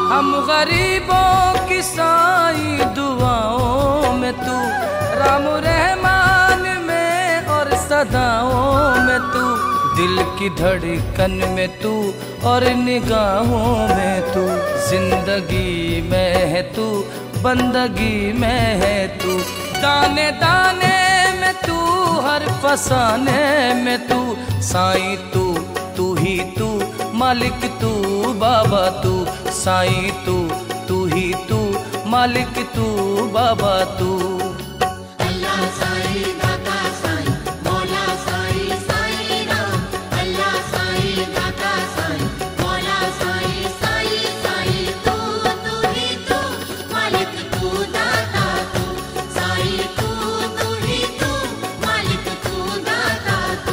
हम गरीबों की साईं दुआओं में तू, राम रहमान में और सदाओं में तू, दिल की धड़कन में तू और निगाहों में तू, जिंदगी में है तू, बंदगी में है तू, दाने दाने में तू, हर फसाने में तू, साईं तू, तू ही तू, मालिक तू, बाबा तू, साईं तू, तू ही तू, मालिक तू, बाबा तू। अल्लाह साईं दाता साईं मौला साईं साईं राम, अल्लाह साईं दाता साईं मौला साईं साईं साईं तू, तू ही तू, मालिक तू, दाता तू, साईं तू, तू ही तू, मालिक तू, दाता तू।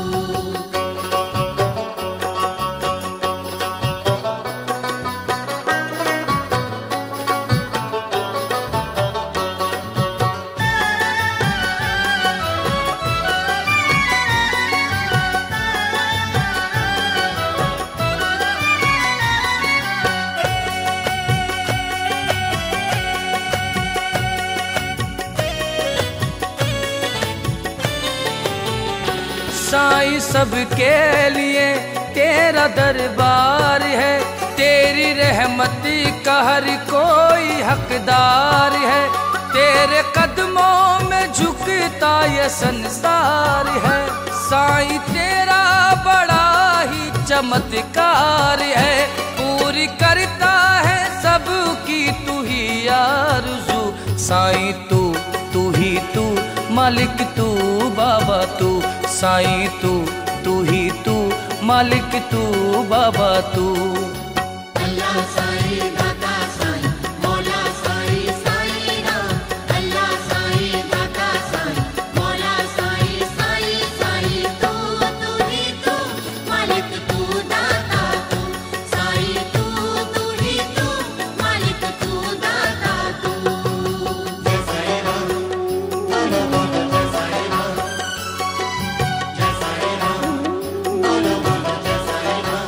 साईं सबके लिए तेरा दरबार है, तेरी रहमती का हर कोई हकदार है, तेरे कदमों में झुकता ये संसार है, साईं तेरा बड़ा ही चमत्कार है, पूरी करता है सबकी तू ही आरज़ू, साईं तू, तू ही तू, मालिक तू, बाबा तू, साईं तू, तू ही तू, मालिक तू, बाबा तू। अल्लाह साईं दाता साईं मौला साईं साईं राम, अल्लाह साईं दाता साईं मौला साईं साईं साईं तू, तू ही तू, मालिक तू, दाता तू, साईं तू, तू ही तू, मालिक तू, दाता तू। जय साईं राम, बोलो बोलो जय साईं राम, जय साईं राम, बोलो बोलो जय साईं राम।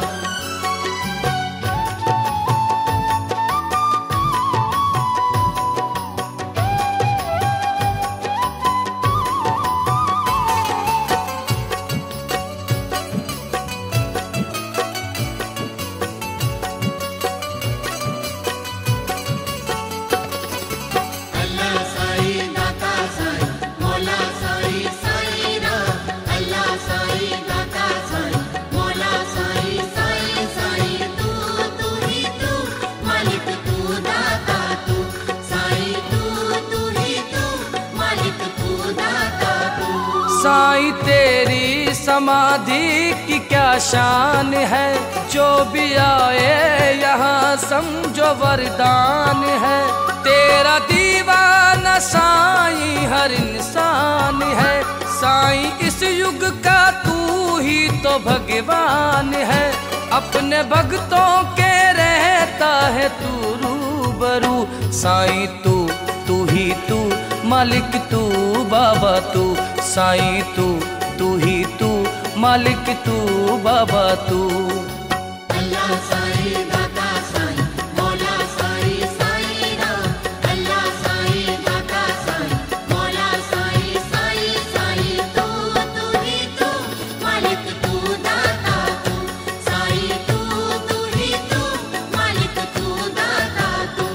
अल्लाह साईं दाता साईं मौला साईं साईं राम, अल्लाह साईं दाता साईं मौला साईं साईं साईं तू, तू ही तू, मालिक तू, दाता तू, साईं तू, तू ही तू, मालिक तू, दाता तू। साईं तेरी समाधि की क्या शान है, जो भी आए यहाँ समझो वरदान है, तेरा दीवाना साईं हर इंसान है, साईं इस युग का तू ही तो भगवान है, अपने भक्तों के रहता है तू रूबरू, साईं तू, तू ही तू, मालिक तू, बाबा तू, साईं तू, तू ही तू, मालिक तू, बाबा तू। अल्लाह साईं दाता साईं मौला साईं साईं राम, अल्लाह साईं दाता साईं मौला साईं साईं साईं तू, तू ही तू, मालिक तू, दाता तू, साईं तू, तू ही तू, मालिक तू, दाता तू।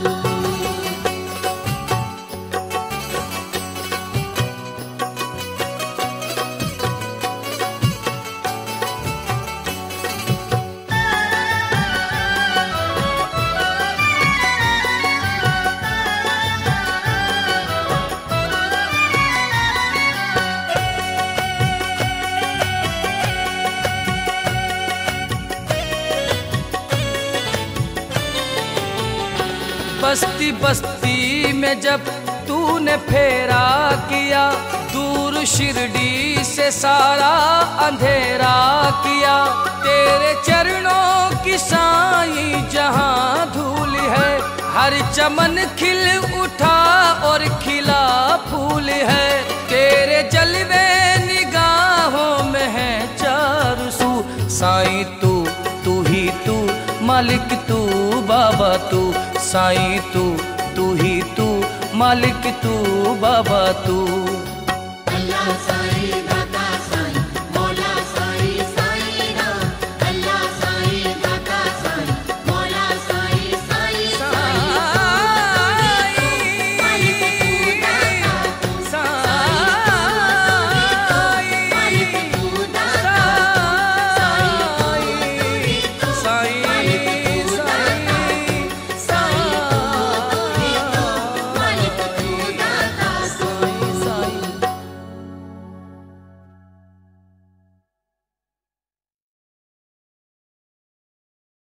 बस्ती बस्ती में जब तूने फेरा किया, दूर शिरडी से सारा अंधेरा किया, तेरे चरणों की साईं जहां धूल है, हर चमन खिल उठा और खिला फूल है, तेरे जलवे निगाहों में है चार सू, साईं तू, तू ही तू मालिक तू बाबा तू साईं तू ही तू मालिक तू बाबा तू अल्लाह साईं